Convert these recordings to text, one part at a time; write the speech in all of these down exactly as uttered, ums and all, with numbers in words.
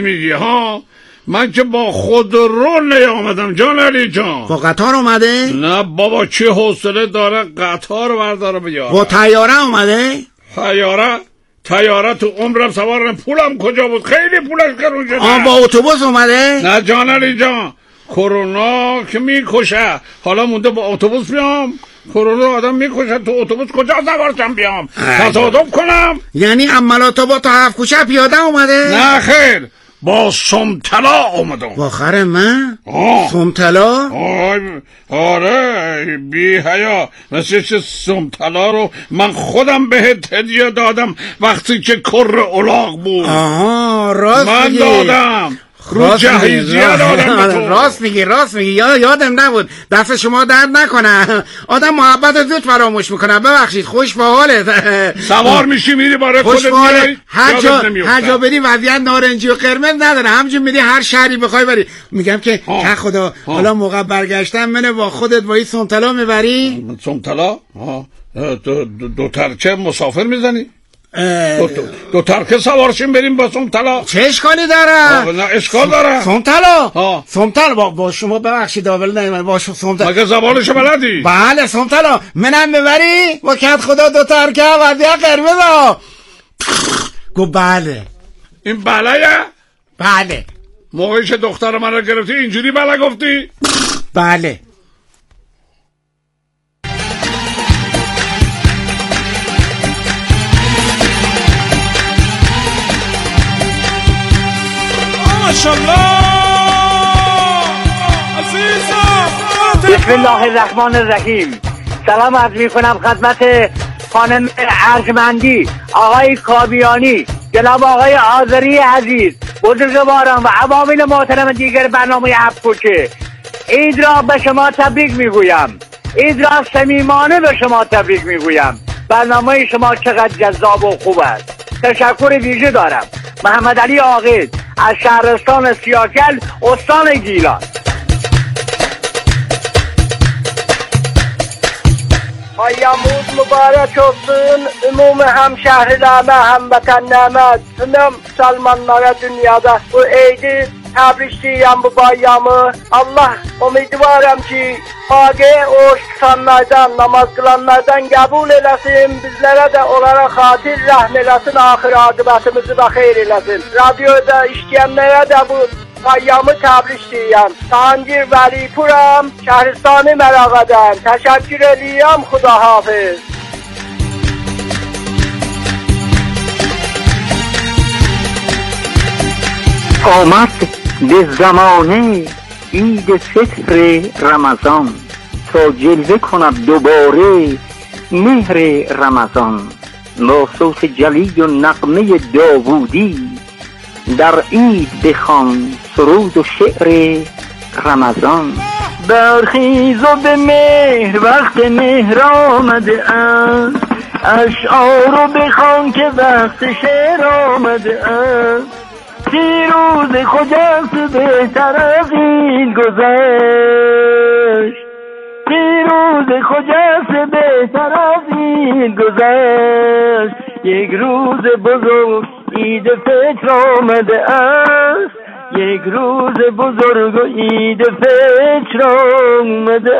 میگی ها؟ من که با خود رو نیامدم جان علی جان. با قطار اومده؟ نه بابا چه حوصله داره قطار برداره بیاره. با طیاره اومده؟ طیاره؟ طیاره تو عمرم سوار پولم کجا بود؟ خیلی پولش گرون شده. آه با اتوبوس اومده؟ نه جان علی جان، کرونا که میکشه، حالا مونده با اتوبوس بیام؟ کرونا آدم میکشه، تو اتوبوس کجا سوارشم بیام؟ تصادف کنم؟ یعنی عملات با تا هفت کوچه پیاده اومده؟ نه خیر، با سمتلا اومدم. با خر من؟ سمتلا؟ آره بی حیا، مثل چه سمتلا رو من خودم بهت هدیه دادم وقتی که کر الاغ بود. آها راست من میگی. دادم رو جهیزیه دادم. راست میگی راست میگی یا یادم نبود. دست شما درد نکنه. آدم محبت زود فراموش میکنه. ببخشید خوش به حالت. سوار میشی میری برای خودت میاری. هر جا هر جا بری وضعیت نارنجی و قرمز نداره، همینجور میری هر شهری بخوای بری. میگم که که خدا حالا موقع برگشتن منه با خودت با این سمتلا میبری؟ سمتلا؟ دو, دو, دو ترچه مسافر میزنی؟ دو, دو, دو ترکه سوارشیم بریم با سمتلا. چه اشکالی داره؟ نه اشکال داره. سمتلا سمتلا با, با شما ببخشید اول نه با سمتلا مگه زبانشو بلدی؟ بله سمتلا منم ببری با کت خدا دو ترکه و دیا قرمز. گو بله. این بله؟ بله. موقعی که دختر من رو گرفتی اینجوری بله گفتی؟ بله. بسم الله الرحمن الرحیم. سلام عرض می کنم خدمت خانم ارجمندی، آقای کابیانی، جناب آقای آذری عزیز، بزرگواران و عوامل محترم دیگر برنامه هفت کوچه. عید را به شما تبریک میگویم، عید را صمیمانه به شما تبریک میگویم. برنامه شما چقدر جذاب و خوب است. تشکر ویژه دارم. محمد علی عاقد از شهرستان سیاکل، استان گیلان. ayamuz mübarek olsun, ümumi hem şehirlerime hem vatanlarıma, tüm Müslümanlara dünyada bu eydi təbrikləyəm bu bayramı. Allah ümidvarım ki, Ağay oruç tutanlardan, namaz kılanlardan qəbul eləsin, bizlərə də onlara xatir rəhm eləsin, axir aqibətimizi və xeyr eləsin. Radioda işləyənlərə də bu bayramı təbrikləyəm. Tangir Vəlipuram, Şəhristanı Mərağədən. Təşəkkür eləyəm, xudahafiz. آمد به زمانه عید فطر رمضان، تا جلوه کند دوباره مهر رمضان. با صوت جلی و نغمه داوودی در عید بخوان سرود و شعر رمضان. برخیز و به مهر وقت مهر آمده است، اشعار بخوان که وقت شعر آمده است. پیروز خجست بهتر از این گذشت، پیروز خجست بهتر از این گذشت. یک روز بزرگ عید فطر آمده است، یک روز بزرگ و عید فطر آمده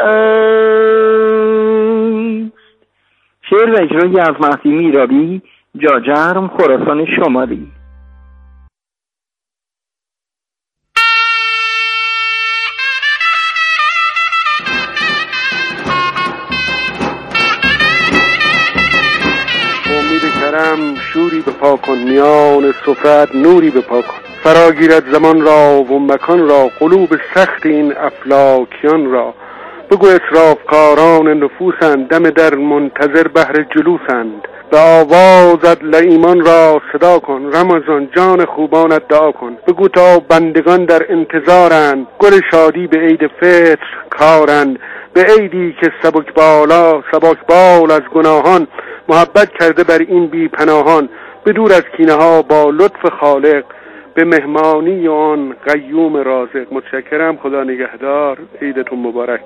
است. شعر و اجرای از مهدی میرابی، جاجرم، خراسان شمالی. شوری به پا کن، میان سفرت نوری به پا کن. فراگیرد زمان را و مکان را، قلوب سخت این افلاکیان را. بگو اسرافکاران نفوسند، دم در منتظر بهر جلوسند. به آوازت لئیمان را صدا کن، رمضان جان خوبانت دعا کن. بگو تا بندگان در انتظارند، گل شادی به عید فطر کارند. به عیدی که سبک بالا سبک بال از گناهان، محبت کرده بر این بی پناهان. به دور از کینه ها با لطف خالق، به مهمانی آن قیوم رازق. متشکرم، خدا نگهدار، عیدتون مبارک.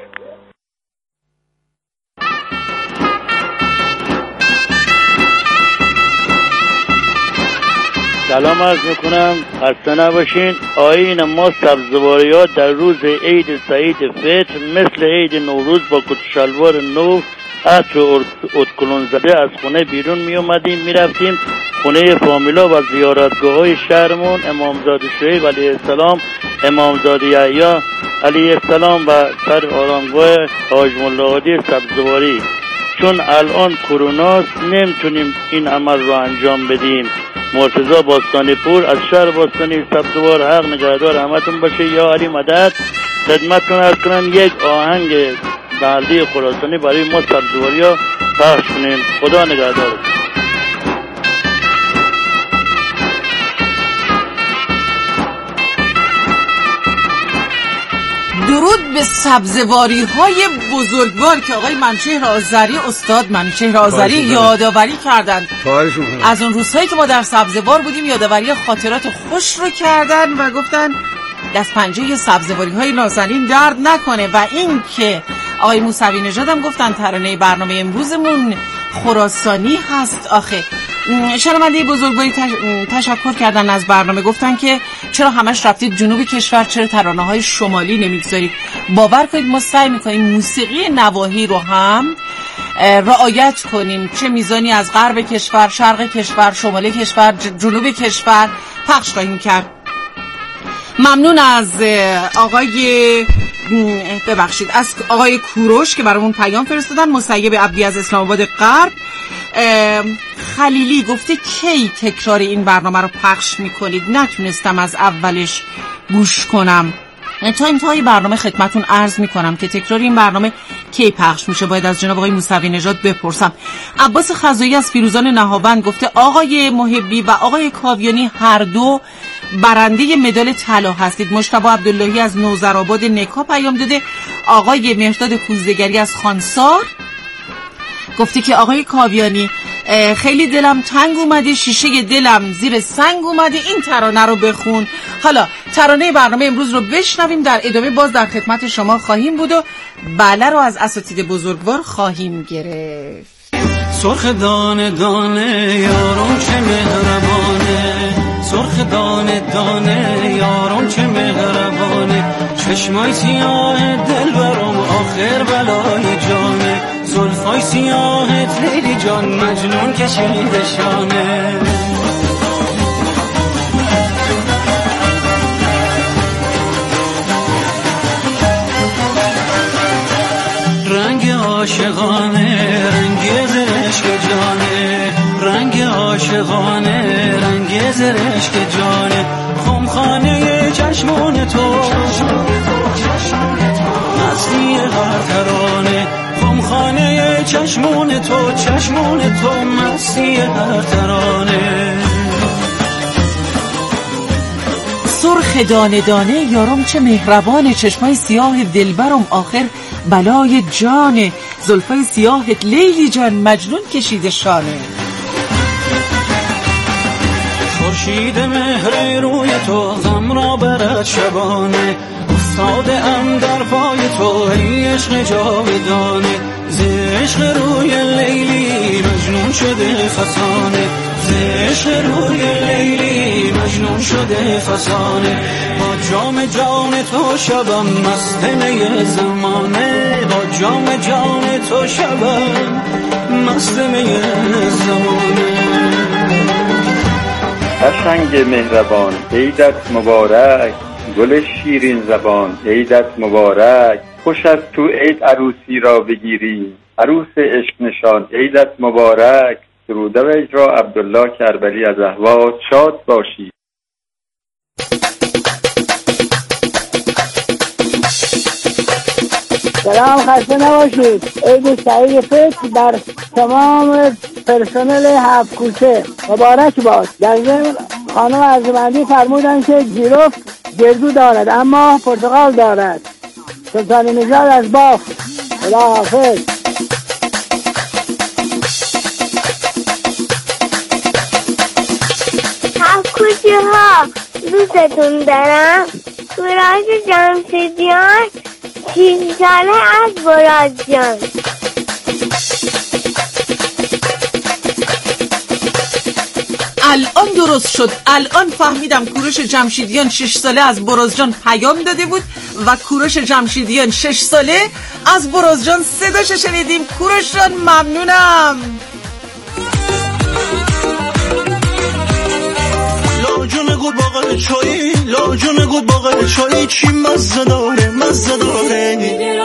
سلام عرض میکنم، خسته نباشین. آیین ما سبزواری ها در روز عید سعید فطر مثل عید نوروز با کت شلوار نو عطر ادکلون زده از خونه بیرون می اومدیم می رفتیم خونه فامیلا و زیارتگاه های شهرمون، امامزاده شعیب علیه السلام، امامزاده یحیی علیه السلام و سر آرامگاه حاج ملا هادی سبزواری. چون الان کروناست نمیتونیم این عمل رو انجام بدیم. مرتضی باستانی پور از شهر باستانی سبزوار. حق نگهدار همتون باشه. یا علی مدد. خدمتتون عرض کنم یک آهنگ محلی خراسانی برای ما سبزواری ها پخش کنیم. خدا نگهدار. درود به سبزواری های بزرگوار که آقای منوچهر آذری، استاد منوچهر آذری یادآوری کردند از اون روزهایی که ما در سبزوار بودیم. یادآوری خاطرات خوش رو کردن و گفتن دست پنجه سبزواری های نازنین درد نکنه. و این که آقای موسوی نژاد هم گفتن ترانه برنامه امروزمون خراسانی هست. آخه شنونده بزرگواری تشکر کردن از برنامه، گفتن که چرا همش رفتید جنوب کشور، چرا ترانه‌های شمالی نمیگذارید. باور کنید ما سعی میکنیم موسیقی نواحی رو هم رعایت کنیم، چه میزانی از غرب کشور، شرق کشور، شمال کشور، جنوب کشور پخش خواهیم کرد. ممنون از آقای ببخشید از آقای کوروش که برامون پیام فرستادن. مسیب عبدی از اسلام آباد غرب. خلیلی گفته کی تکرار این برنامه رو پخش میکنید؟ نتونستم از اولش گوش کنم. تا انتهای برنامه خدمتون عرض میکنم که تکرار این برنامه کی پخش میشه باید از جناب آقای موسوی نژاد بپرسم. عباس خزایی از فیروزان نهاوند گفته آقای محبی و آقای کاویانی هر دو برنده مدال طلا هستید. مجتبی عبداللهی از نوزرآباد نکا پیام داده. آقای مهرداد کوزدگری از خانسار گفته که آقای کاویانی خیلی دلم تنگ اومده، شیشه دلم زیر سنگ اومده، این ترانه رو بخون. حالا ترانه برنامه امروز رو بشنویم، در ادامه باز در خدمت شما خواهیم بود و بله رو از اساتید بزرگوار خواهیم گرفت. سرخ دانه دانه یارم چه مهربانه، سرخ دانه دانه یارم چه مهربانه، چشمای سیاه دل برام آخر بلای جانه، زلفای سیاهت لیلی جان مجنون کشیده شانه. رنگ عاشقانه رنگ زرشک جانه، رنگ عاشقانه رنگ زرشک جانه، خمخانه چشمون تو مستی هر ترانه، خمخانه چشمون تو چشمون تو مستی هر ترانه. سرخ دانه دانه یارم چه مهربانه، چشمای سیاه دلبرم آخر بلای جانه، زلفای سیاهت لیلی جان مجنون کشیده شانه. خورشید مهر روی تو غم را برد شبانه، افتاده ام در پای تو ای عشق جاودانه، ز عشق روی لیلی مجنون شده فسانه، ز عشق روی لیلی مجنون شده فسانه. با جام جان تو شبم مست می زمانه، با جام جان تو شبم مست می زمانه. قشنگ مهربان عیدت مبارک، گل شیرین زبان عیدت مبارک، خوش است تو عید عروسی را بگیری، عروس عشق نشان عیدت مبارک. درود و اجرا عبدالله کربلی از اهواز. شاد باشی. سلام، خسته نباشید. عید سعید فطر در تمام پرسنل هفت کوچه مبارک باد. در ضمن خانم ارجمندی فرمودن که جیرفت گردو دارد اما پرتقال دارد. سلطان نژاد از باف. خدا حافظ. هفت کوچه ها دوستتون دارم. کوراج جمشیدیان شیش ساله از براد جان. الان درست شد. الان فهمیدم کوروش جمشیدیان شش ساله از برازجان پیام داده بود و کوروش جمشیدیان شش ساله از برازجان صداش شنیدیم. کوروش جان ممنونم. لاجون گود باقل چایی، لاجون گود باقل چایی، چی مزه داره مزه داره.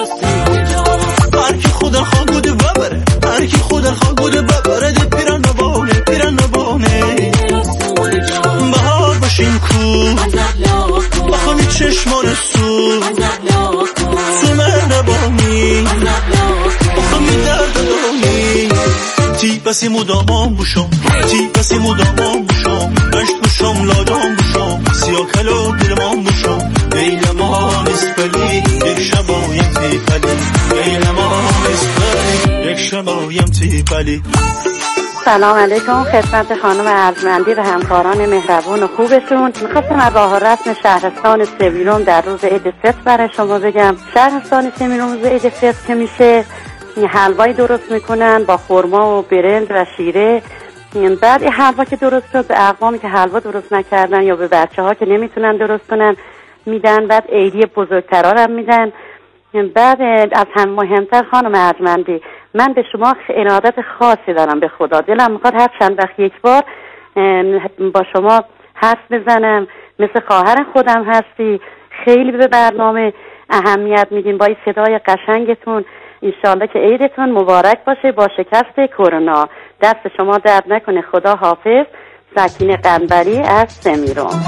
هر کی خدا خواه گوده ببره، هر کی خدا خواه گوده ببره. ده پیرن نبانه پیرن نبانه. بهار باشین کو بخوامی چشمان سو تو مهربانی بخوامی درد دانی. تی بسی مدامان بوشم، تی بسی مدامان بوشم، بشت بوشم لادام بوشم، سیاه کلو دلمان بوشم. ایل ما نسپلی یک شبایم تی پلی، ایل ما نسپلی یک شبایم تی پلی. سلام علیکم خدمت خانم ارجمندی و همکاران مهربون و خوبشون. میخواستم از راه رسم شهرستان سویرم در روز عید فطر برای شما بگم. شهرستان سویرم روز عید فطر که میشه حلوایی درست میکنن با خرما و برنج و شیره. بعد این حلوا که درست شد به اقوامی که حلوا درست نکردن یا به بچه ها که نمیتونن درست کنن میدن. بعد عیدی بزرگترا هم میدن. بعد از هم مهمتر خانم ارجمندی، من به شما ارادت خاصی دارم به خدا. دلم میخواد هر چند وقت یک بار با شما حرف بزنم. مثل خواهر خودم هستی، خیلی به برنامه اهمیت میدین با این صدای قشنگتون. انشالله که عیدتون مبارک باشه با شکست کرونا. دست شما درد نکنه. خدا حافظ. سکینه قنبری از سمیرم.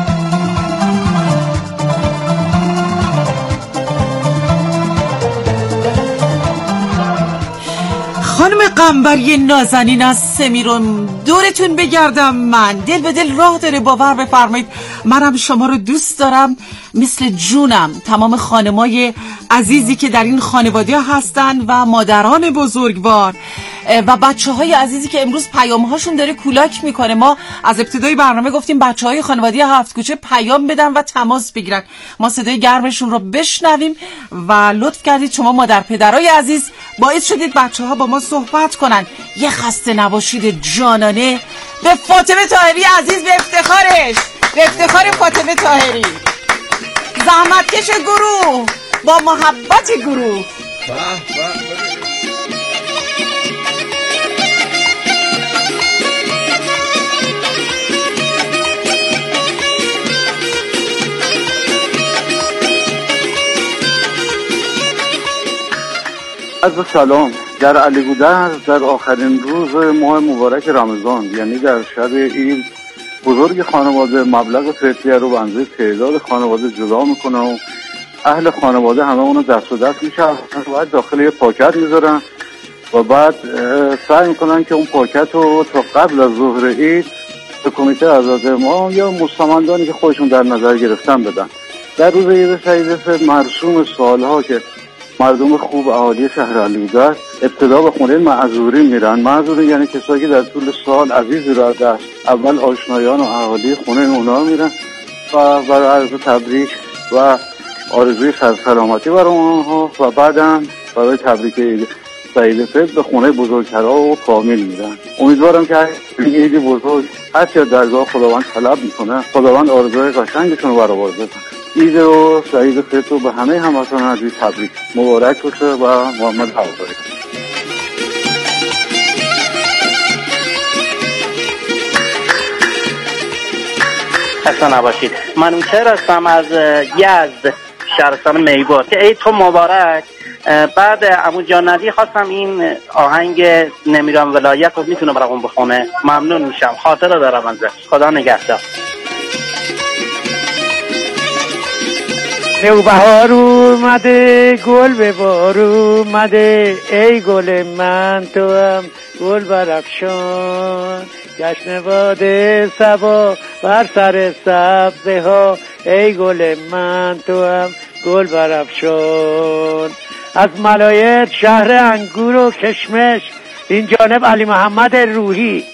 خانم قنبری نازنین از سمیرون، دورتون بگردم. من دل به دل راه داره، باور بفرمایید. منم شما رو دوست دارم مثل جونم. تمام خانمای عزیزی که در این خانواده هستن و مادران بزرگوار و بچه های عزیزی که امروز پیام هاشون داره کولاک میکنه. ما از ابتدای برنامه گفتیم بچه های خانواده هفت کوچه پیام بدن و تماس بگیرن، ما صدای گرمشون رو بشنویم و لطف کردید شما مادر پدرای عزیز باعث شدید بچه ها با ما صحبت کنن. یه خسته نباشید جانانه به فاطمه طاهری عزیز، به افتخارش، به افتخار فاطمه طاهری، زحمتکش گروه، با محبت گروه. عرض سلام. در علیگودرز در آخرین روز ماه مبارک رمضان، یعنی در شب عید، بزرگ خانواده مبلغ فطریه رو به اندازه تعداد خانواده جدا میکنه و اهل خانواده همه اونو دست و دست میشه و بعد داخل یه پاکت میذارن و بعد سعی میکنن که اون پاکت رو تا قبل از ظهر عید به کمیته آزاد ما یا مستمندانی که خودشون در نظر گرفتن بدن. در روز عید سعید مرسوم سالها که مردم خوب اهالی شهر علیگودرز ابتدا به خونه معذورین میرن. معذورین یعنی کسایی که در طول سال عزیزی را دست، اول آشنایان و اهالی خونه اونا میرن و برای عرض تبریک و آرزوی سلامتی برای اونها و بعدم برای تبریک عید سعید فطر به خونه بزرگترها و فامیل میرن. امیدوارم که این عید بزرگ هر چه درگاه خداوند طلب میکنه خداوند آرزوهای قشنگشون رو برآورد بکنه. عید رو سعید فطر رو به همه هموطنان عزیز تبریک مبارک باشه و محمد هواداری. خسته نباشید. من منوچهر هستم از یزد، شهرستان میباد. که عید تو مبارک. بعد عمو جان ندی خواستم این آهنگ نمیرم ولایت رو میتونه برام بخونه، ممنون میشم. خاطره دارم ازش. خدا نگهدار. نوبهار اومده گل به بار اومده، ای گل من تو هم گل برافشان، جشن باده صبا بر سر سبزه ها، ای گل من تو هم گل برافشان. از ملایت شهر انگور و کشمش، این جانب علی محمد روحی.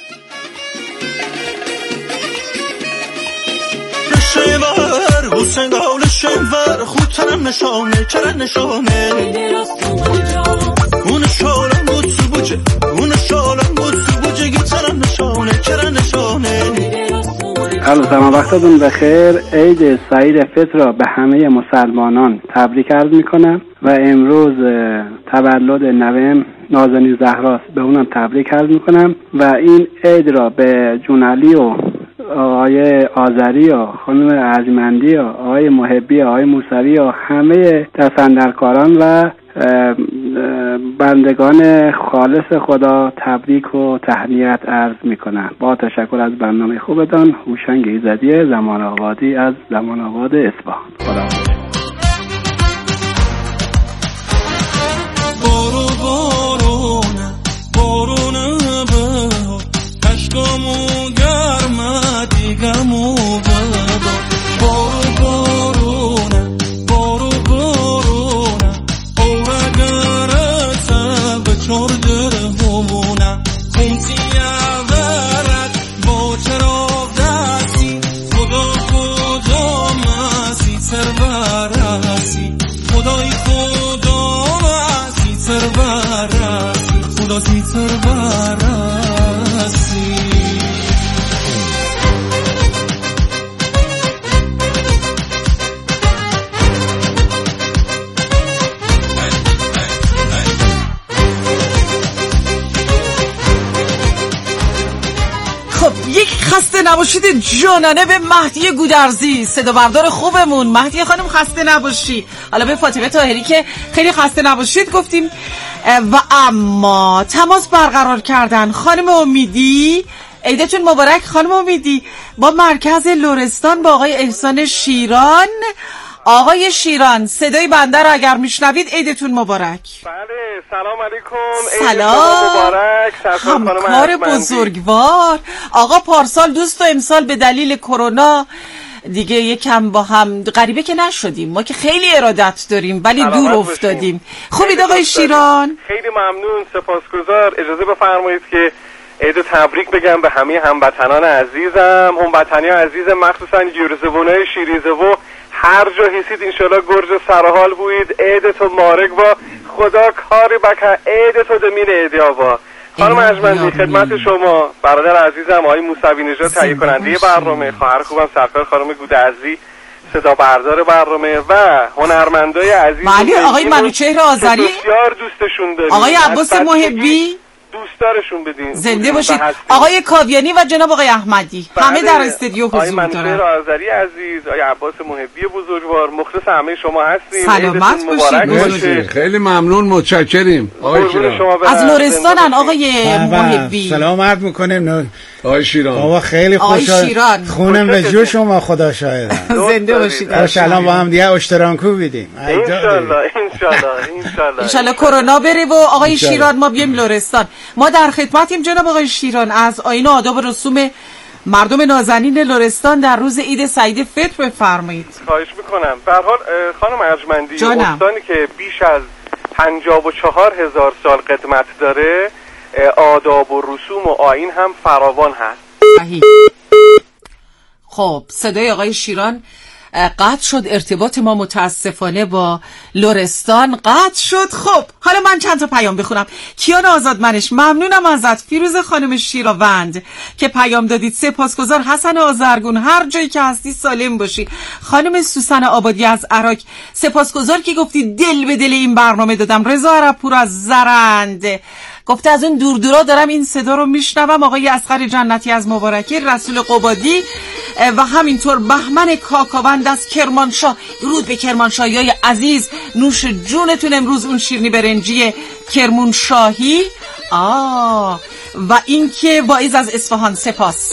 حسین گال شنور خود تنم نشانه چرا نشانه اون شالم بود سو بوجه اون شالم بود سو بوجه گی تنم نشانه چرا نشانه سلام وقتتون بخیر. عید سعید فطر را به همه مسلمانان تبریک عرض میکنم و امروز تولد نوه‌ام نازنین زهراست، به اونم تبریک عرض میکنم و این عید را به جونعلی و آقای آذری و خانم ارجمندی و آقای محبی و آقای موسوی و همه تصندرکاران و بندگان خالص خدا تبریک و تهنیت عرض میکنم. با تشکر از برنامه خوبتان. هوشنگ ایزدی زمان آبادی از زمان آباد اصفهان. خدا بارو بارونه بارونه به اشکامو گرمه دیگمو بدا. بارو بارونه بارو بارونه اوگرته به چرده همونه خمسی اورد با چراغ دستی خدا خدا مسی سرورسی خدای خدا مسی سرورسی خدا سی سرورسی. خب یک خسته نباشید جانانه به مهدی گودرزی، صدا بردار خوبمون. مهدی خانم خسته نباشی. حالا به فاطمه طاهری که خیلی خسته نباشید گفتیم و اما تماس برقرار کردن. خانم امیدی عیدتون مبارک. خانم امیدی با مرکز لرستان با آقای احسان شیران. آقای شیران صدای بنده رو اگر میشنوید عیدتون مبارک. بله سلام علیکم. سلام مبارک. همکار بزرگوار. آقا پارسال دوست و امسال به دلیل کرونا دیگه یکم با هم غریبه که نشدیم، ما که خیلی ارادت داریم ولی دور افتادیم. خوبید آقای شیران؟ خیلی ممنون، سپاسگزار. اجازه بفرمایید که عید تبریک بگم به همه هموطنان عزیزم، هموطنی عزیزم، مخصوصا جیرزبونای شیریزه و هر جا هستید انشالله گرج سرحال بوید. عیدتون مبارک با خدا کاری بکن. عیدتون دمین عیدی آبا. خانم ارجمندی خدمت شما، برادر عزیزم آقای موسوی نژاد تهیه کننده برنامه، خواهر خوبم سرکار خانم گودرزی صدا بردار برنامه و هنرمندای عزیز بله آقای منوچهر آذری بسیار دوستشون داریم. آقای عباس محبی دوستارشون بدین. زنده باشید. آقای کاویانی و جناب آقای احمدی همه در استودیو حضور دارن. آقای منوچهر آذری عزیز، آقای عباس محبی بزرگوار، مخلص همه شما هستیم. سلامت باشید. خیلی ممنون، متشکریم. آقای شیران از لرستانن. آقای محبی سلام عرض میکنیم. آقای شیران بابا خیلی خوشحال خونم به جو شما، خدا شاهد. زنده باشید. ان با هم دیگه اشتراکو بدیم ان شاء الله ان شاء الله ان شاء الله ان شاء الله کرونا بره و آقای شیران ما بیایم لرستان. ما در خدمتیم جناب آقای شیران. از آیین و آداب و رسوم مردم نازنین لرستان در روز عید سعید فطر بفرمایید. خواهش میکنم. به هر حال خانم ارجمندی، استانی که بیش از پنجاه و چهار هزار سال قدمت داره، آداب و رسوم و آیین هم فراوان هست. خب صدای آقای شیران قطع شد، ارتباط ما متاسفانه با لرستان قطع شد. خب حالا من چند تا پیام بخونم. کیان آزادمنش ممنونم ازت. فیروز خانم شیراوند که پیام دادید سپاسگزار. حسن آذرگون هر جایی که هستی سالم باشی. خانم سوسن آبادی از عراق سپاسگزار که گفتی دل به دل این برنامه دادم. رضا عربپور از زرند گفته از اون دور دورا دارم این صدا رو میشنوم. آقای اصغر جنتی از مبارکی، رسول قبادی و همینطور بهمن کاکاوند از کرمانشاه. درود به کرمانشاهیای عزیز، نوش جونتون امروز اون شیرینی برنجی کرمانشاهی. آه و این که واعظ از اصفهان سپاس.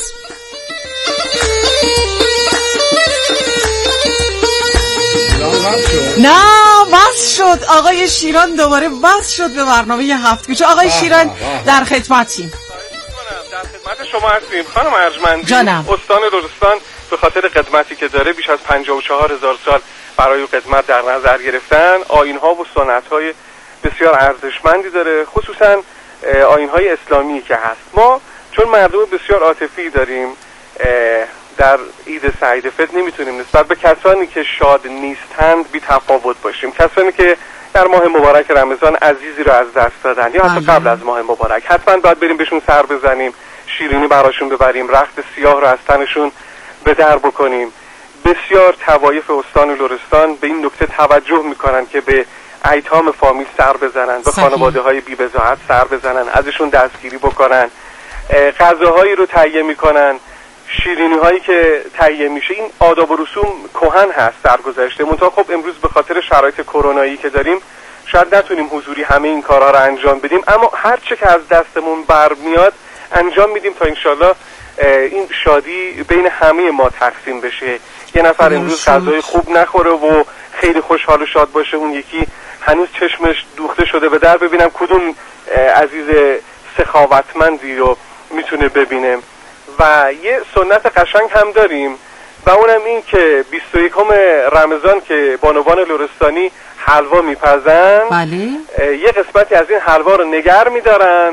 نه بس شد آقای شیران، دوباره بس شد به برنامه هفت گوشه. آقای شیران در خدمتیم. در خدمت شما هستیم خانم ارجمندی. جانم. استان لرستان به خاطر خدمتی که داره بیش از پنجاه و چهار هزار سال برای خدمت در نظر گرفتن. آیین‌ها و سنت‌های بسیار ارزشمندی داره، خصوصا آیین‌های اسلامی که هست. ما چون مردم بسیار عاطفی داریم در عید سعید فطر نمیتونیم نسبت به کسانی که شاد نیستند بی تفاوت باشیم. کسانی که در ماه مبارک رمضان عزیزی رو از دست دادن یا حتی قبل از ماه مبارک، حتما باید بریم بهشون سر بزنیم، شیرینی براشون ببریم، رخت سیاه رو از تنشون به در بکنیم. بسیار طوایف استان لرستان به این نکته توجه میکنن که به ایتام فامیل سر بزنن، به خانواده های بی بضاعت سر بزنن، ازشون دستگیری بکنن، غذاهایی رو تهیه میکنن، شیرینی هایی که تهیه میشه. این آداب و رسوم کهن هست در گذشته، منتها خب امروز به خاطر شرایط کرونایی که داریم شاید نتونیم حضوری همه این کارها رو انجام بدیم، اما هر چه که از دستمون برمیاد انجام میدیم تا انشالله این شادی بین همه ما تقسیم بشه. یه نفر امروز غذای خوب نخوره و خیلی خوشحال و شاد باشه، اون یکی هنوز چشمش دوخته شده به در ببینم کدوم عزیز سخاوتمندی رو میتونه ببینه. و یه سنت قشنگ هم داریم و اونم این که بیست و یکم رمضان که بانوان لرستانی حلوا میپزن، بله. یه قسمتی از این حلوا رو نگر میدارن،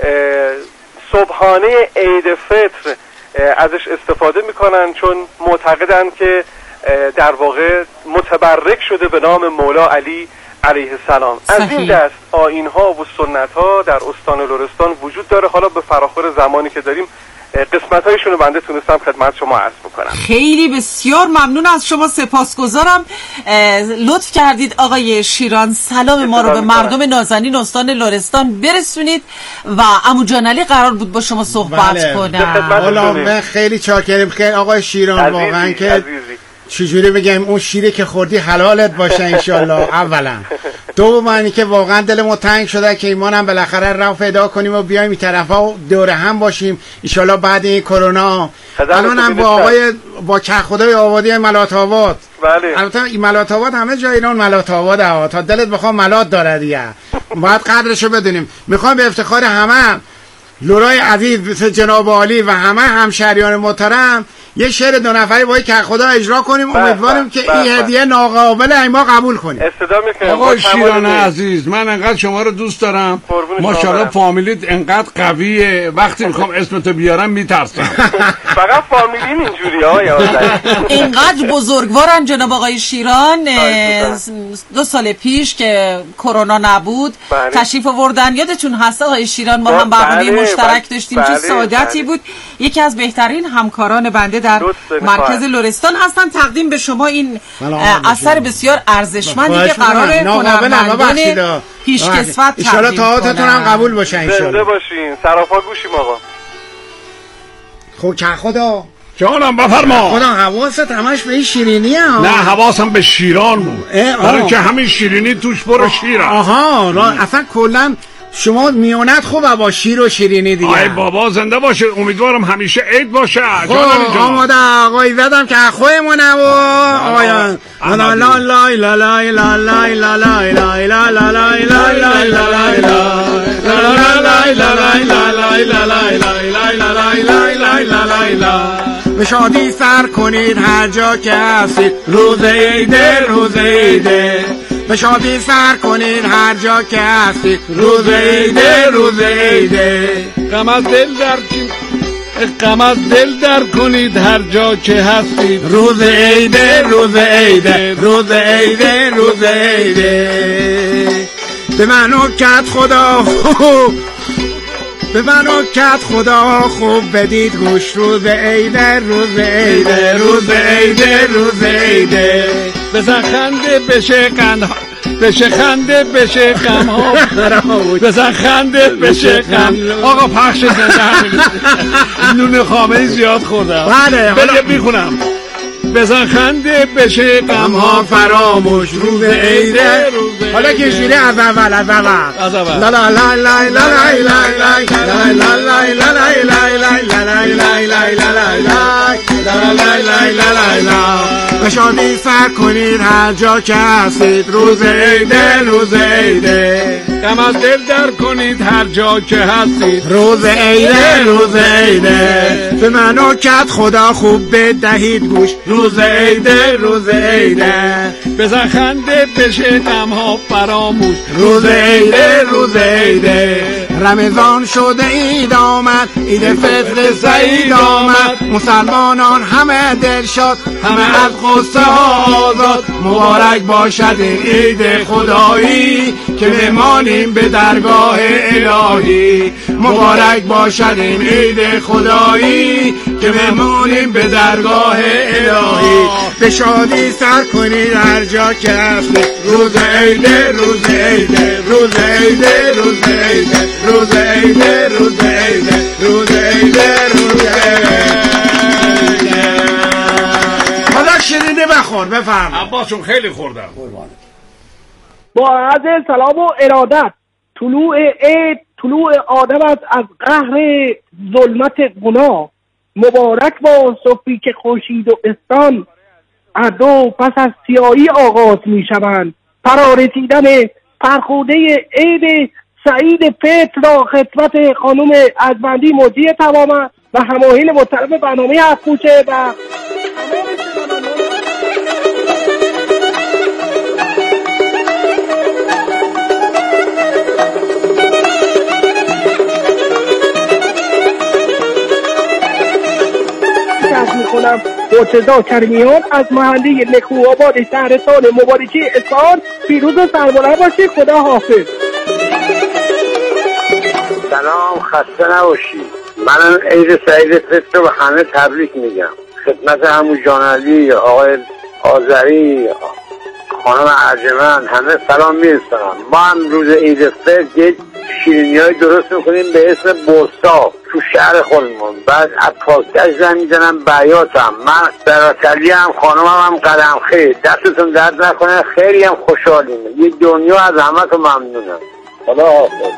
صبحانه عید فطر ازش استفاده میکنن چون معتقدن که در واقع متبرک شده به نام مولا علی علیه السلام. از این دست آیین‌ها و سنت‌ها در استان لرستان وجود داره. حالا به فراخور زمانی که داریم قسمت‌هایشون رو بنده تونستم خدمت شما عرض بکنم. خیلی بسیار ممنون از شما، سپاسگزارم لطف کردید آقای شیران سلام ما رو به مردم نازنین استان لرستان برسونید و عمو جان علی قرار بود با شما صحبت بله. کنم. والا خیلی چاکریم خیلی آقای شیران، عزیزی، واقعا که عزیزی. چجوری بگم اون شیری که خوردی حلالت باشه انشالله. اولا دوم اینی که واقعا دلمون تنگ شده که ایمانم بالاخره راه پیدا کنیم و بیایم این طرفا دوره هم باشیم انشالله بعد این کرونا. الان هم با آقای با که خدای آبادی ملات آباد، بله البته این ملات آباد همه جای ایران ملات آباد ها، تا دلت بخوام ملات داره دیگه، باید قدرشو بدونیم. میخوام به افتخار همه لورای عزیز مثل جناب عالی و همه همشهریان محترم یه شعر دو نفری با که خدا اجرا کنیم. امیدواریم که این هدیه ناقابل ما قبول کنیم. استدا میکنم. آقا شیران عزیز، من انقدر شما رو دوست دارم، ماشاءالله فامیلیت انقدر قویه، وقتی میخوام اسمتو بیارم میترسم. فقط فامیلیم اینجوری ها یا اینقدر بزرگوارن جناب آقای شیران. دو سال پیش که کرونا نبود تشریف آوردن، یادتون هست آقای شیران ما هم برنامه مشترک داشتیم، چه سعادتی بود. یکی از بهترین همکاران بنده در مرکز لرستان هستن. تقدیم به شما این اثر بسیار ارزشمندی که قراره هنرمندان پیشکسوت ان شاءالله تئاترتون هم قبول باشه ان شاءالله. زنده باشین، سراپا گوشیم آقا. خب که خدا جانم بفرما. خدا حواست همش به این شیرینیه ها؟ نه حواسم به شیران بود، برای که همین شیرینی توش پر شیره. آها را اصلا کلا شما میونت خوبه با شیر و شیرینی دیگه. ای بابا زنده باشه، امیدوارم همیشه عید باشه. خب آماده آقای زدم که خویمونه و آقایان لا لا لا لا لا لا لا لا لا لا لا لا لا لا لا لا به شادی سر کنید هر جا که هستید، روز عیده روز عیده. به شادی سر کنید هر جا که هستید، روز عیده روز عیده. غم از دل در غم از دل در کنید هر جا که هستید، روز عیده روز عیده روز عیده روز عیده. به منو کت خدا به منو کت خدا خوب بدید گوش، روز عیده روز عیده روز عیده روز عیده. بزن خنده بشه قند بشه خنده بشه غم ها بزن خنده بشه غم. آقا پخش زنده همین نون خامه زیاد خوردم. بله بله میخونم. بزن خنده بشه غم ها فراموش، روز عیده. حالا که شیره از اول از اول لا لا لا لا لا لا لا لا. به شادی سر کنید هر جا که هستید، روز عیده روز عیده. غم از دل در کنید هر جا که هستید، روز عیده روز عیده. به منو کت خدا خوب بدهید گوش، روز عیده روز عیده. بزن خنده بشه غم ها فراموش، روز عیده روز عیده. رمضان شده عید آمد، عید فطر سعید آمد. مسلمانان همه دل شاد، همه از غصه آزاد. مبارک باشد این عید خدایی که میمانیم به درگاه الهی. مبارک باشد این عید خدایی که بمونیم به درگاه الهی. به شادی سر کنید هر جا که هستید. روز عیده روز عیده روز عیده روز عیده روز عیده روز عیده روز عیده روز عیده. حالا شیرینی بخور بفرم. عباسون خیلی خوردم. با عرض سلام و ارادت. طلوع عید طلوع آدم است از قهر ظلمت گناه. مبارک با صبحی که خورشید و استان هر دو پس از سیاهی آغاز می شوند. فرارسیدن فرخوده عید سعید فطر را خدمت خانم ارجمندی مدیر تمام و هماهنگ محترم برنامه هفت کوچه و میکنم مرتضی کریمیان از محله نکوآباد شهرستان مبارکی اصفهان. پیروز و سربلند باشید. خدا حافظ. سلام، خسته نباشید. من عید سعید فطر رو به همه تبریک میگم. خدمت همون جانعلی، آقای آذری، خانم ارجمند، همه سلام میرسونم. ما هم روز عید فطر یک شیرینی های درست میکنیم به اسم بوستا تو شهر خودمون. بعد از پاکتش زن میزنم بیاتم. من براتلی هم خانمم هم قدم خیلی دستتون درد نکنه. خیلی هم خوشحالیم. یه دنیا از همه تو ممنونم. خدا حافظ.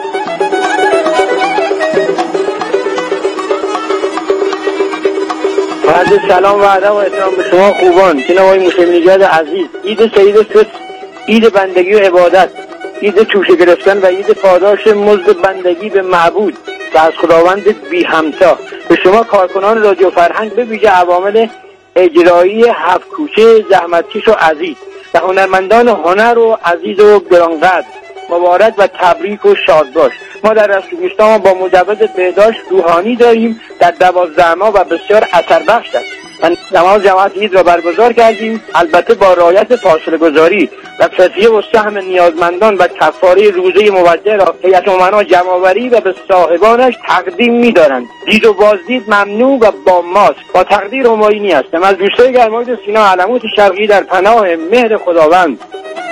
بعد سلام و ادب و احترام به شما خوبان. جناب آقای موسوی نژاد عزیز، عید سعید فطر عید بندگی و عبادت، عید توشه گرفتن و عید پاداش مزد بندگی به معبود و از خداوند بی همتا. به شما کارکنان رادیو فرهنگ به ویژه عوامل اجرایی هفت کوچه زحمتکش و عزیز و هنرمندان هنر و عزیز و گرانقدر مبارک و تبریک و شاد باش. ما در رستگوشتان با مجوز بهداشت روحانی داریم در دوازده ماه و بسیار اثر بخش است. نماز جماعت عید را برگزار کردیم، البته با رعایت فاصله گذاری و فدیه و سهم نیازمندان و کفاره روزه موجه را هیئت امنا جمع‌آوری و به صاحبانش تقدیم می‌دارند. دید و بازدید ممنوع و با ماست. با تقدیر هماینی هستم از دوستای گرمای سینا علموت شرقی در پناه مهر خداوند.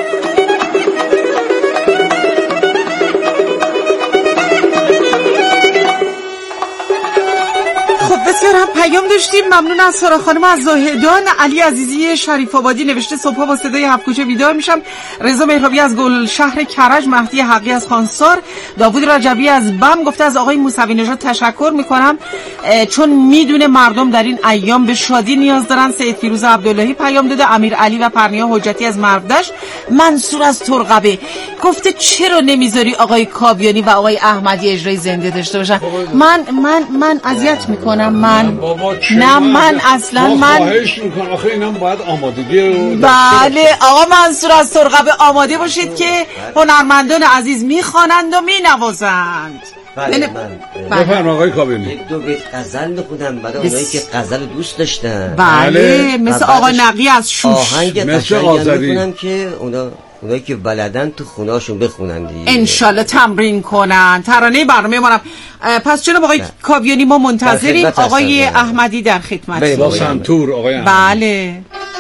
بسیار هم پیام داشتیم. ممنون از سارا خانم از زاهدان. علی عزیزی شریف آبادی نوشته صبحا با صدای هفت کوچه بیدار میشم. رضا مهرابی از گل شهر کرج، مهدی حقی از خانسار، داوود رجبی از بم گفته از آقای موسوی نژاد تشکر میکنم چون میدونه مردم در این ایام به شادی نیاز دارن. سید فیروز عبداللهی پیام داده. امیر علی و پرنیا حجتی از مرودشت. منصور از ترقبه گفته چرا نمیذاری آقای کابیانی و آقای احمدی اجرای زنده داشته باشن؟ من من من اذیت میکنم. من نه من اصلا من خواهش میکنم آخه اینم باید آمادگی رو. بله آقا منصور از ترقبه آماده باشید که هنرمندان عزیز میخوانند و مینوازند. بله من بفرم آقای کابینی. یک دو بیت غزل بخونم برای اونایی که غزل دوست داشتن. بله مثل آقا نقی از شوش، آهنگ قشنگی میکنم که اونا اونایی که بلدن تو خونهاشون بخونن دیگه انشالله تمرین کنن. ترانه برنامه ما. پس جناب آقای کابیانی ما منتظریم. آقای احمدی در خدمت. با سنتور آقای احمدی. بله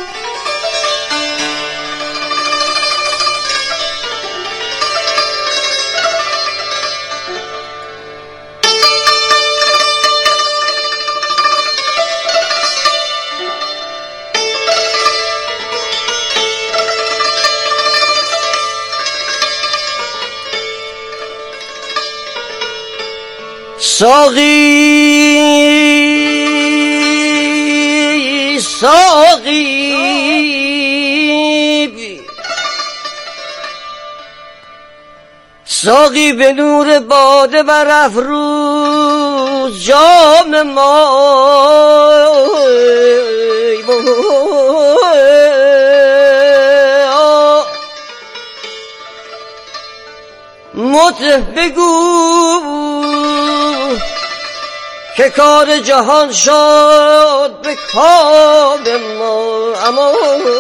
ساقی ساقی ساقی به نور باده برافروز جام ما مطرب بگو که کار جهان شد به کام ما. اما